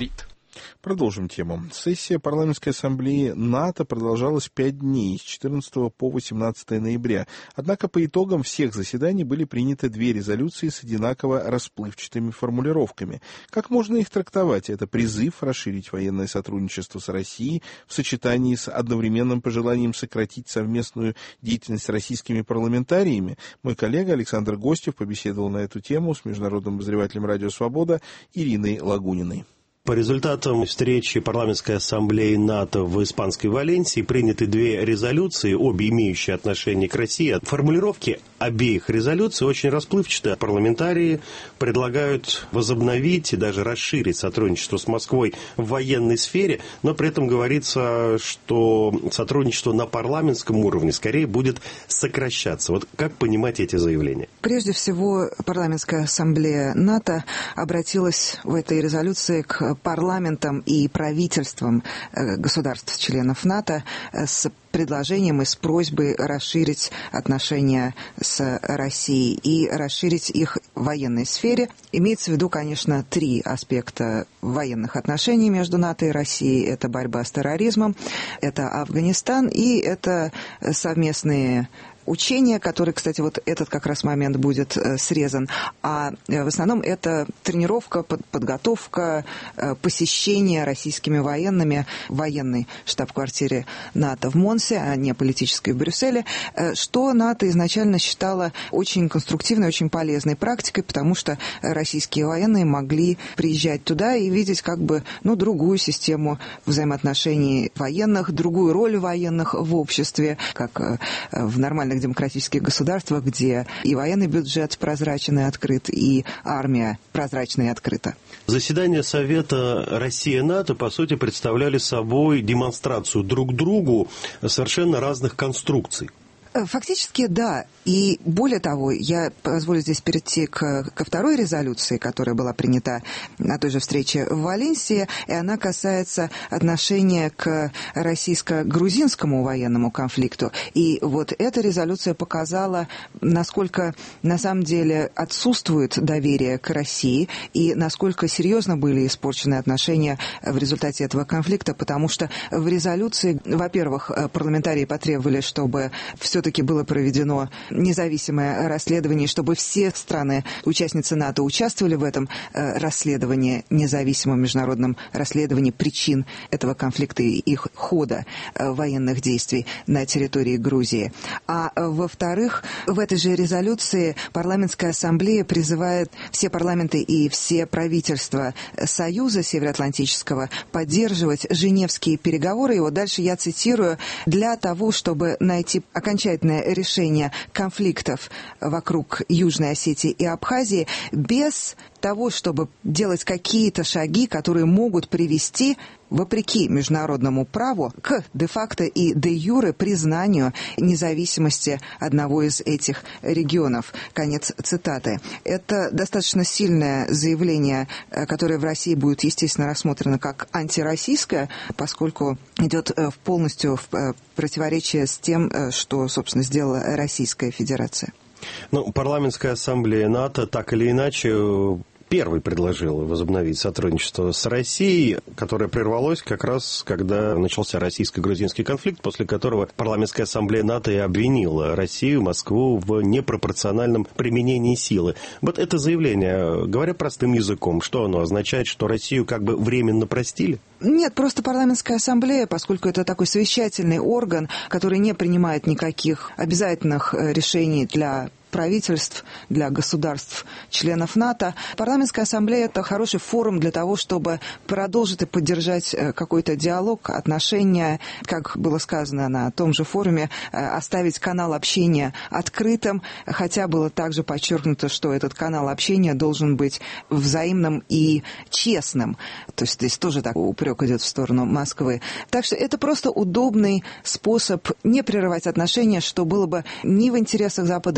Speaker 1: Продолжим тему. Сессия парламентской ассамблеи НАТО продолжалась 5 дней, с 14 по 18 ноября. Однако по итогам всех заседаний были приняты 2 резолюции с одинаково расплывчатыми формулировками. Как можно их трактовать? Это призыв расширить военное сотрудничество с Россией в сочетании с одновременным пожеланием сократить совместную деятельность с российскими парламентариями. Мой коллега Александр Гостев побеседовал на эту тему с международным обозревателем «Радио Свобода» Ириной Лагуниной.
Speaker 2: По результатам встречи парламентской ассамблеи НАТО в испанской Валенсии приняты 2 резолюции, обе имеющие отношение к России. Формулировки обеих резолюций очень расплывчаты. Парламентарии предлагают возобновить и даже расширить сотрудничество с Москвой в военной сфере, но при этом говорится, что сотрудничество на парламентском уровне скорее будет сокращаться. Вот как понимать эти заявления?
Speaker 5: Прежде всего, парламентская ассамблея НАТО обратилась в этой резолюции к парламентам и правительствам государств-членов НАТО с предложением и с просьбой расширить отношения с Россией и расширить их в военной сфере. Имеется в виду, конечно, 3 аспекта военных отношений между НАТО и Россией. Это борьба с терроризмом, это Афганистан и это совместные учения, которые, кстати, вот этот как раз момент будет срезан, а в основном это тренировка, подготовка, посещение российскими военными военной штаб-квартире НАТО в Монсе, а не политической в Брюсселе, что НАТО изначально считало очень конструктивной, очень полезной практикой, потому что российские военные могли приезжать туда и видеть как бы, другую систему взаимоотношений военных, другую роль военных в обществе, как в нормальных демократических государствах, где и военный бюджет прозрачен и открыт, и армия прозрачна и открыта.
Speaker 2: Заседания Совета Россия-НАТО, по сути, представляли собой демонстрацию друг другу совершенно разных конструкций.
Speaker 5: Фактически, да. И более того, я позволю здесь перейти ко 2 резолюции, которая была принята на той же встрече в Валенсии, и она касается отношения к российско-грузинскому военному конфликту. И вот эта резолюция показала, насколько на самом деле отсутствует доверие к России и насколько серьезно были испорчены отношения в результате этого конфликта, потому что в резолюции, во-первых, парламентарии потребовали, чтобы все-таки было проведено независимое расследование, чтобы все страны-участницы НАТО участвовали в этом расследовании, независимом международном расследовании причин этого конфликта и их хода военных действий на территории Грузии. А во-вторых, в этой же резолюции парламентская ассамблея призывает все парламенты и все правительства Союза Североатлантического поддерживать Женевские переговоры. И вот дальше я цитирую: для того, чтобы найти окончательное решение конфликтов вокруг Южной Осетии и Абхазии, без того, чтобы делать какие-то шаги, которые могут привести, вопреки международному праву, к де-факто и де-юре признанию независимости одного из этих регионов. Конец цитаты. Это достаточно сильное заявление, которое в России будет, естественно, рассмотрено как антироссийское, поскольку идет полностью в противоречие с тем, что, собственно, сделала Российская Федерация.
Speaker 2: Парламентская ассамблея НАТО так или иначе первой предложила возобновить сотрудничество с Россией, которое прервалось как раз, когда начался российско-грузинский конфликт, после которого парламентская ассамблея НАТО и обвинила Россию, Москву в непропорциональном применении силы. Вот это заявление, говоря простым языком, что оно означает, что Россию как бы временно простили?
Speaker 5: Нет, просто парламентская ассамблея, поскольку это такой совещательный орган, который не принимает никаких обязательных решений для правительств, для государств, членов НАТО. Парламентская ассамблея – это хороший форум для того, чтобы продолжить и поддержать какой-то диалог, отношения, как было сказано на том же форуме, оставить канал общения открытым, хотя было также подчеркнуто, что этот канал общения должен быть взаимным и честным. То есть здесь тоже так упрек идет в сторону Москвы. Так что это просто удобный способ не прерывать отношения, что было бы ни в интересах Запада, ни в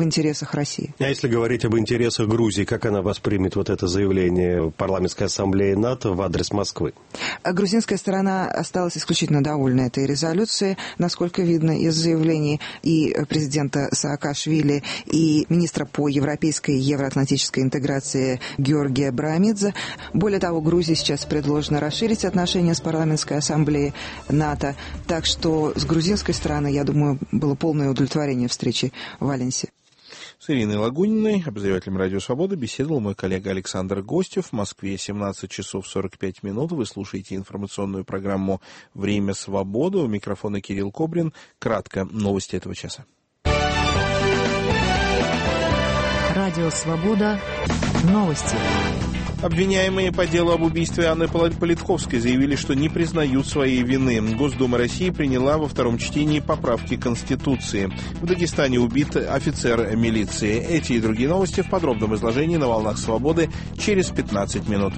Speaker 5: интересах России.
Speaker 2: А если говорить об интересах Грузии, как она воспримет вот это заявление Парламентской ассамблеи НАТО в адрес Москвы?
Speaker 5: Грузинская сторона осталась исключительно довольна этой резолюцией, насколько видно из заявлений и президента Саакашвили, и министра по европейской и евроатлантической интеграции Георгия Браамидзе. Более того, Грузии сейчас предложено расширить отношения с Парламентской ассамблеей НАТО, так что с грузинской стороны, я думаю, было полное удовлетворение встречи в Валенсии.
Speaker 1: С Ириной Лагуниной, обозревателем «Радио Свобода», беседовал мой коллега Александр Гостев. В Москве 17 часов 45 минут. Вы слушаете информационную программу «Время свободы». У микрофона Кирилл Кобрин. Кратко новости этого часа.
Speaker 8: Радио Свобода. Новости.
Speaker 1: Обвиняемые по делу об убийстве Анны Политковской заявили, что не признают своей вины. Госдума России приняла во втором чтении поправки Конституции. В Дагестане убит офицер милиции. Эти и другие новости в подробном изложении на «Волнах Свободы» через 15 минут.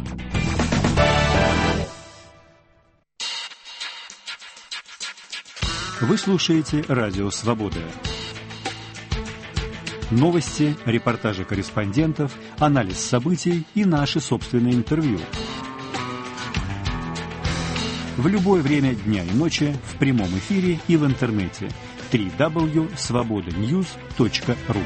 Speaker 6: Вы слушаете «Радио Свобода». Новости, репортажи корреспондентов, анализ событий и наши собственные интервью. В любое время дня и ночи в прямом эфире и в интернете. www.svobodanews.ru.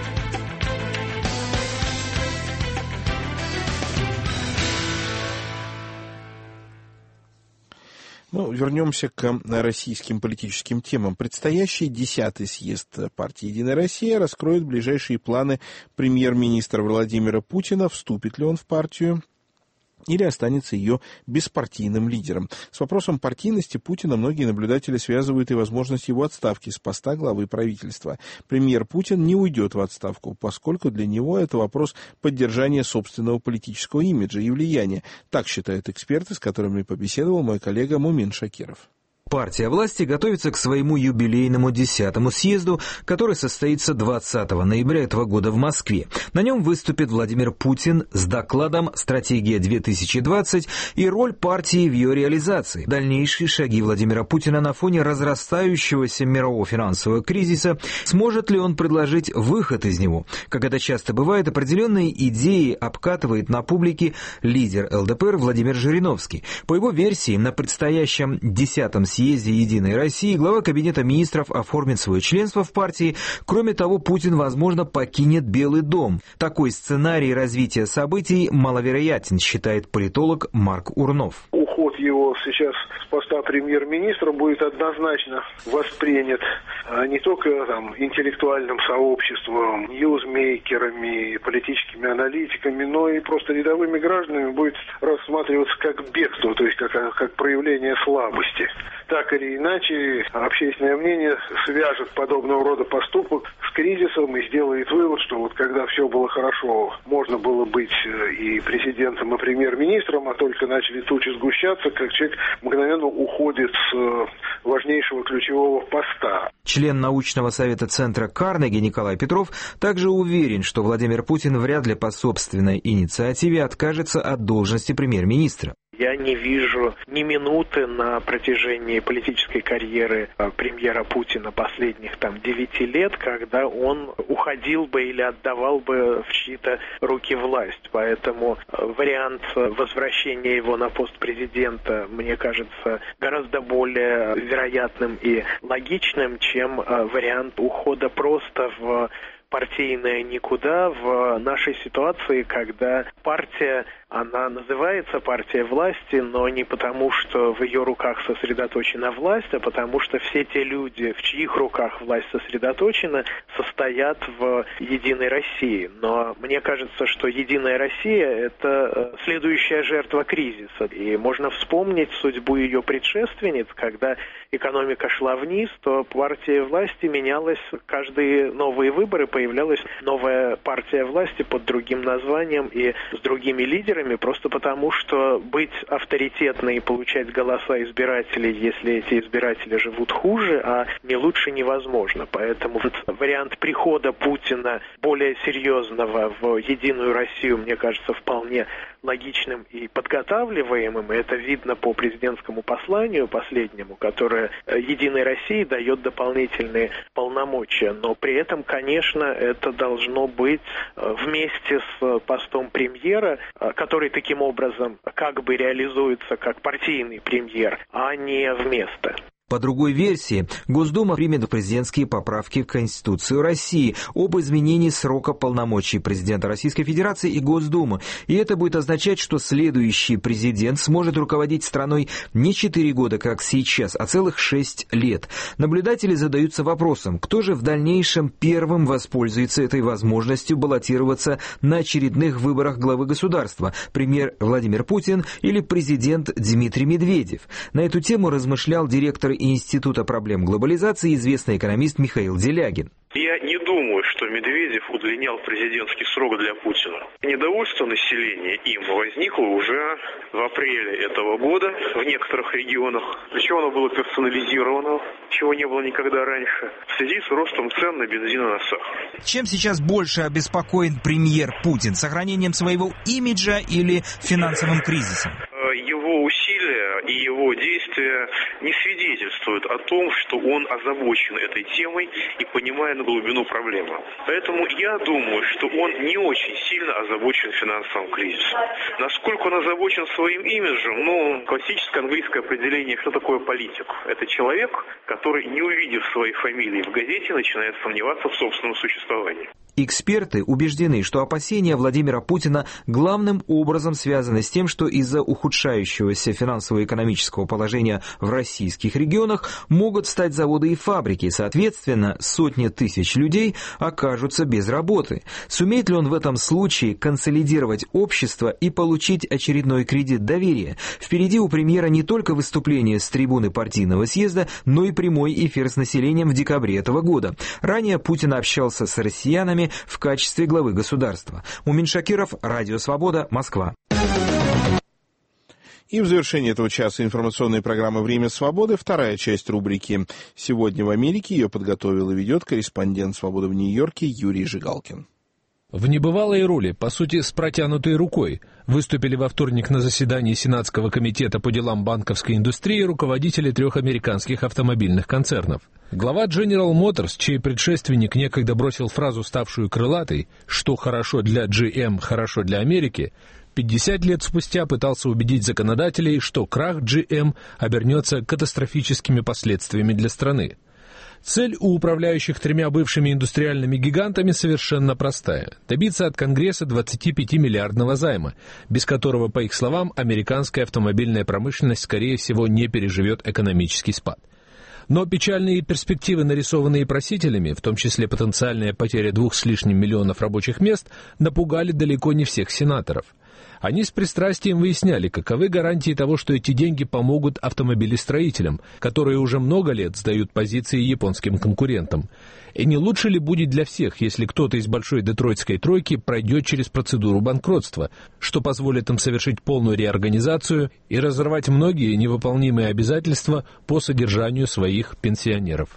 Speaker 1: Вернемся к российским политическим темам. Предстоящий 10-й съезд партии «Единая Россия» раскроет ближайшие планы премьер-министра Владимира Путина, вступит ли он в партию или останется ее беспартийным лидером. С вопросом партийности Путина многие наблюдатели связывают и возможность его отставки с поста главы правительства. Премьер Путин не уйдет в отставку, поскольку для него это вопрос поддержания собственного политического имиджа и влияния. Так считают эксперты, с которыми побеседовал мой коллега Мумин Шакиров.
Speaker 7: Партия власти готовится к своему юбилейному 10-му съезду, который состоится 20 ноября этого года в Москве. На нем выступит Владимир Путин с докладом «Стратегия 2020» и роль партии в ее реализации. Дальнейшие шаги Владимира Путина на фоне разрастающегося мирового финансового кризиса. Сможет ли он предложить выход из него? Как это часто бывает, определенные идеи обкатывает на публике лидер ЛДПР Владимир Жириновский. По его версии, на предстоящем 10-м съезде «Единой России» глава Кабинета министров оформит свое членство в партии. Кроме того, Путин, возможно, покинет Белый дом. Такой сценарий развития событий маловероятен, считает политолог Марк Урнов.
Speaker 10: Уход его сейчас с поста премьер-министра будет однозначно воспринят не только интеллектуальным сообществом, ньюзмейкерами, политическими аналитиками, но и просто рядовыми гражданами будет рассматриваться как бегство, то есть как проявление слабости. Так или иначе, общественное мнение свяжет подобного рода поступок с кризисом и сделает вывод, что вот когда все было хорошо, можно было быть и президентом, и премьер-министром, а только начали тучи сгущаться, как человек мгновенно уходит с важнейшего ключевого поста.
Speaker 7: Член научного совета Центра Карнеги Николай Петров также уверен, что Владимир Путин вряд ли по собственной инициативе откажется от должности премьер-министра.
Speaker 24: Я не вижу ни минуты на протяжении политической карьеры премьера Путина последних 9 лет, когда он уходил бы или отдавал бы в чьи-то руки власть. Поэтому вариант возвращения его на пост президента, мне кажется, гораздо более вероятным и логичным, чем вариант ухода просто в партийное никуда в нашей ситуации, когда партия, она называется партия власти, но не потому, что в ее руках сосредоточена власть, а потому что все те люди, в чьих руках власть сосредоточена, состоят в «Единой России». Но мне кажется, что «Единая Россия» — это следующая жертва кризиса. И можно вспомнить судьбу ее предшественниц, когда экономика шла вниз, то партия власти менялась, каждые новые выборы появлялась новая партия власти под другим названием и с другими лидерами, выборами, просто потому, что быть авторитетной и получать голоса избирателей, если эти избиратели живут хуже, а не лучше, невозможно. Поэтому вот вариант прихода Путина более серьезного в Единую Россию, мне кажется, вполне логичным и подготавливаемым. И это видно по президентскому посланию последнему, которое Единой России дает дополнительные полномочия. Но при этом, конечно, это должно быть вместе с постом премьера, который таким образом как бы реализуется как партийный премьер, а не вместо.
Speaker 7: По другой версии, Госдума примет президентские поправки в Конституцию России об изменении срока полномочий президента Российской Федерации и Госдумы. И это будет означать, что следующий президент сможет руководить страной не 4 года, как сейчас, а целых 6 лет. Наблюдатели задаются вопросом, кто же в дальнейшем первым воспользуется этой возможностью баллотироваться на очередных выборах главы государства, премьер Владимир Путин или президент Дмитрий Медведев. На эту тему размышлял директор Института проблем глобализации, известный экономист Михаил Делягин.
Speaker 9: Я не думаю, что Медведев удлинял президентский срок для Путина. Недовольство населения им возникло уже в апреле этого года в некоторых регионах. Причем оно было персонализировано, чего не было никогда раньше, в связи с ростом цен на бензин и на сахар.
Speaker 11: Чем сейчас больше обеспокоен премьер Путин? Сохранением своего имиджа или финансовым кризисом?
Speaker 9: Его усилия и его действия не свидетельствуют о том, что он озабочен этой темой и понимает глубину проблемы. Поэтому я думаю, что он не очень сильно озабочен финансовым кризисом. Насколько он озабочен своим имиджем, классическое английское определение, что такое политик. Это человек, который, не увидев своей фамилии в газете, начинает сомневаться в собственном существовании.
Speaker 7: Эксперты убеждены, что опасения Владимира Путина главным образом связаны с тем, что из-за ухудшающегося финансово-экономического положения в российских регионах могут встать заводы и фабрики, соответственно, сотни тысяч людей окажутся без работы. Сумеет ли он в этом случае консолидировать общество и получить очередной кредит доверия? Впереди у премьера не только выступление с трибуны партийного съезда, но и прямой эфир с населением в декабре этого года. Ранее Путин общался с россиянами в качестве главы государства. Мумин Шакиров, Радио Свобода, Москва.
Speaker 1: И в завершении этого часа информационной программы «Время свободы» вторая часть рубрики «Сегодня в Америке». Ее подготовил и ведет корреспондент «Свободы» в Нью-Йорке Юрий Жигалкин.
Speaker 16: В небывалой роли, по сути, с протянутой рукой, выступили во вторник на заседании Сенатского комитета по делам банковской индустрии руководители 3 американских автомобильных концернов. Глава General Motors, чей предшественник некогда бросил фразу, ставшую крылатой «что хорошо для GM, хорошо для Америки», 50 лет спустя пытался убедить законодателей, что крах GM обернется катастрофическими последствиями для страны. Цель у управляющих 3 бывшими индустриальными гигантами совершенно простая – добиться от Конгресса 25-миллиардного займа, без которого, по их словам, американская автомобильная промышленность, скорее всего, не переживет экономический спад. Но печальные перспективы, нарисованные просителями, в том числе потенциальная потеря 2 с лишним миллионов рабочих мест, напугали далеко не всех сенаторов. Они с пристрастием выясняли, каковы гарантии того, что эти деньги помогут автомобилестроителям, которые уже много лет сдают позиции японским конкурентам. И не лучше ли будет для всех, если кто-то из большой детройтской тройки пройдет через процедуру банкротства, что позволит им совершить полную реорганизацию и разорвать многие невыполнимые обязательства по содержанию своих пенсионеров?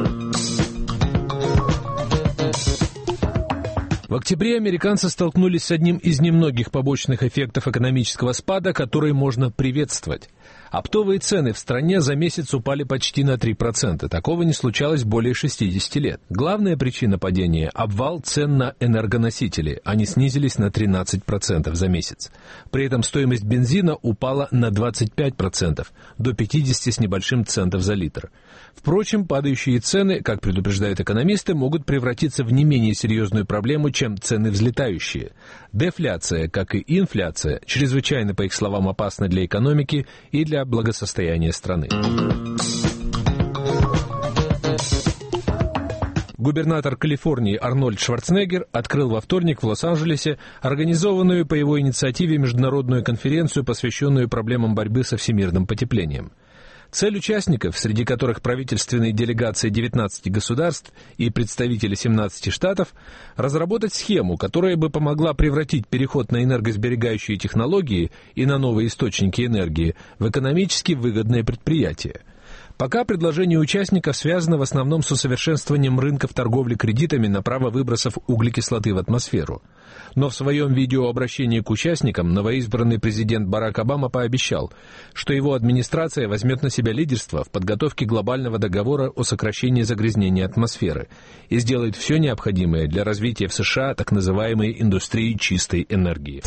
Speaker 16: В октябре американцы столкнулись с одним из немногих побочных эффектов экономического спада, который можно приветствовать. Оптовые цены в стране за месяц упали почти на 3%. Такого не случалось более 60 лет. Главная причина падения – обвал цен на энергоносители. Они снизились на 13% за месяц. При этом стоимость бензина упала на 25%, до 50 с небольшим центов за литр. Впрочем, падающие цены, как предупреждают экономисты, могут превратиться в не менее серьезную проблему, чем цены взлетающие. Дефляция, как и инфляция, чрезвычайно, по их словам, опасна для экономики и для благосостояния страны. Губернатор Калифорнии Арнольд Шварценеггер открыл во вторник в Лос-Анджелесе организованную по его инициативе международную конференцию, посвященную проблемам борьбы со всемирным потеплением. Цель участников, среди которых правительственные делегации 19 государств и представители 17 штатов, разработать схему, которая бы помогла превратить переход на энергосберегающие технологии и на новые источники энергии в экономически выгодное предприятие. Пока предложение участников связано в основном с усовершенствованием рынков торговли кредитами на право выбросов углекислоты в атмосферу. Но в своем видеообращении к участникам новоизбранный президент Барак Обама пообещал, что его администрация возьмет на себя лидерство в подготовке глобального договора о сокращении загрязнения атмосферы и сделает все необходимое для развития в США так называемой индустрии чистой энергии.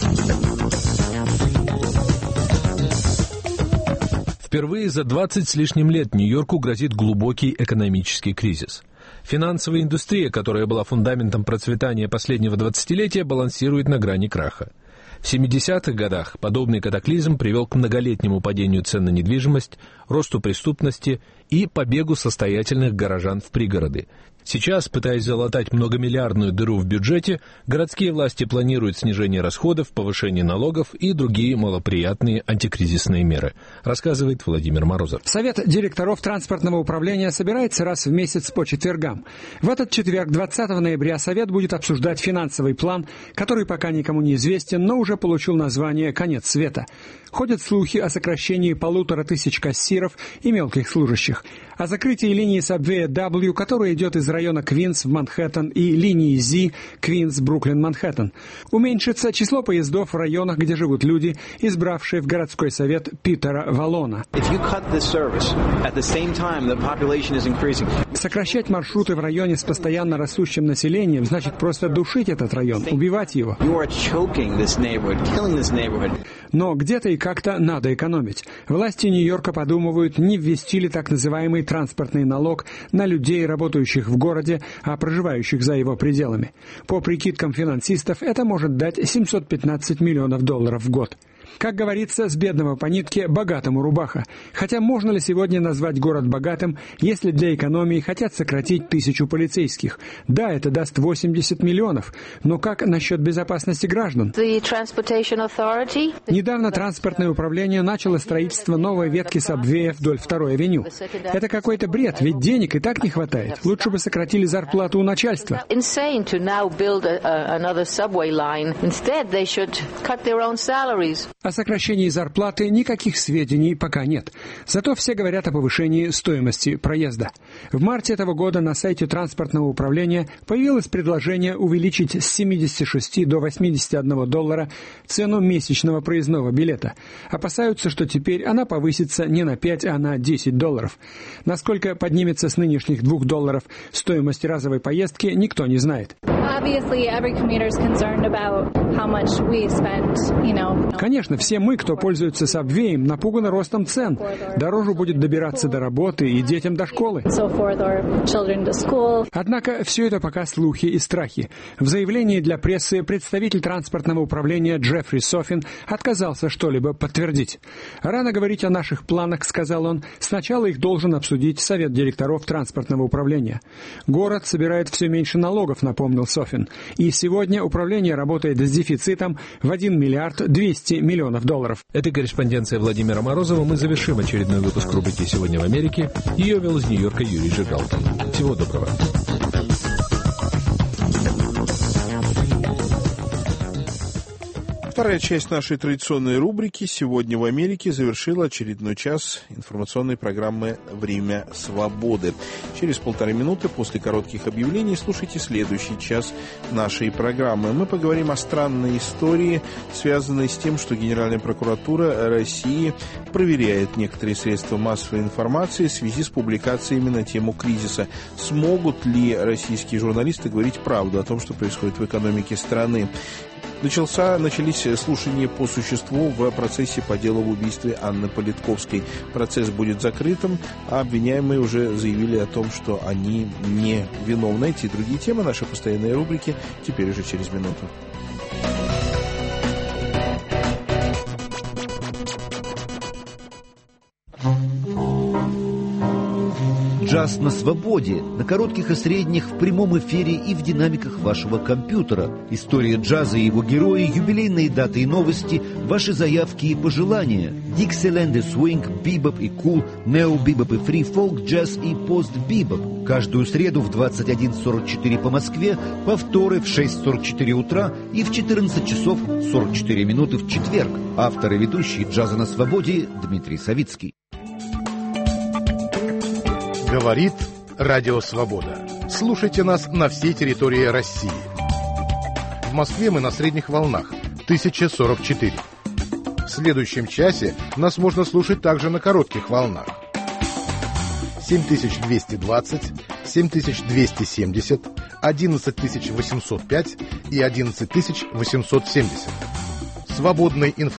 Speaker 16: Впервые за 20 с лишним лет Нью-Йорку грозит глубокий экономический кризис. Финансовая индустрия, которая была фундаментом процветания последнего 20-летия, балансирует на грани краха. В 70-х годах подобный катаклизм привел к многолетнему падению цен на недвижимость, росту преступности и побегу состоятельных горожан в пригороды. Сейчас, пытаясь залатать многомиллиардную дыру в бюджете, городские власти планируют снижение расходов, повышение налогов и другие малоприятные антикризисные меры, рассказывает Владимир Морозов.
Speaker 12: Совет директоров транспортного управления собирается раз в месяц по четвергам. В этот четверг, 20 ноября, Совет будет обсуждать финансовый план, который пока никому не известен, но уже получил название «Конец света». Ходят слухи о сокращении 1500 кассиров и мелких служащих, о закрытии линии Subway W, которая идет из района Квинс в Манхэттен, и линии Z Квинс, Бруклин, Манхэттен. Уменьшится число поездов в районах, где живут люди, избравшие в городской совет Питера Валлона. Сокращать маршруты в районе с постоянно растущим населением значит просто душить этот район, убивать его. Но где-то и как-то надо экономить. Власти Нью-Йорка подумывают, не ввести ли так называемый транспортный налог на людей, работающих в городе, а проживающих за его пределами. По прикидкам финансистов, это может дать $715 миллионов в год. Как говорится, с бедного по нитке богатому рубаха. Хотя можно ли сегодня назвать город богатым, если для экономии хотят сократить 1000 полицейских? Да, это даст 80 миллионов. Но как насчет безопасности граждан? Недавно транспортное управление начало строительство новой ветки Subway вдоль 2-й авеню. Это какой-то бред, ведь денег и так не хватает. Лучше бы сократили зарплату у начальства. О сокращении зарплаты никаких сведений пока нет. Зато все говорят о повышении стоимости проезда. В марте этого года на сайте транспортного управления появилось предложение увеличить с $76 до $81 цену месячного проездного билета. Опасаются, что теперь она повысится не на 5, а на $10. Насколько поднимется с нынешних $2 стоимость разовой поездки, никто не знает. Конечно, все мы, кто пользуется Subway, напуганы ростом цен. Дороже будет добираться до работы и детям до школы. Однако все это пока слухи и страхи. В заявлении для прессы представитель транспортного управления Джеффри Софин отказался что-либо подтвердить. «Рано говорить о наших планах», — сказал он. «Сначала их должен обсудить Совет директоров транспортного управления». Город собирает все меньше налогов, напомнил Софин. И сегодня управление работает с дефицитом в $1 200 миллионов.
Speaker 16: Этой корреспонденцией Владимира Морозова мы завершим очередной выпуск рубрики «Сегодня в Америке». Ее вел из Нью-Йорка Юрий Жигалкин. Всего доброго.
Speaker 1: Вторая часть нашей традиционной рубрики «Сегодня в Америке» завершила очередной час информационной программы «Время свободы». Через 1,5 минуты после коротких объявлений слушайте следующий час нашей программы. Мы поговорим о странной истории, связанной с тем, что Генеральная прокуратура России проверяет некоторые средства массовой информации в связи с публикациями на тему кризиса. Смогут ли российские журналисты говорить правду о том, что происходит в экономике страны? Начались слушания по существу в процессе по делу об убийстве Анны Политковской. Процесс будет закрытым, а обвиняемые уже заявили о том, что они не виновны. Эти и другие темы нашей постоянной рубрики теперь уже через минуту.
Speaker 13: «Джаз на свободе» на коротких и средних, в прямом эфире и в динамиках вашего компьютера. История джаза и его герои, юбилейные даты и новости, ваши заявки и пожелания. Диксиленд и свинг, бибоп и кул, нео-бибоп и фри-фолк, джаз и пост-бибоп. Каждую среду в 21:44 по Москве, повторы в 6:44 утра и в 14 часов 44 минуты в четверг. Автор и ведущий «Джаза на свободе» Дмитрий Савицкий.
Speaker 14: Говорит Радио Свобода. Слушайте нас на всей территории России. В Москве мы на средних волнах 1044. В следующем часе нас можно слушать также на коротких волнах 7220, 7270, 11805 и 11870. Свободный информационный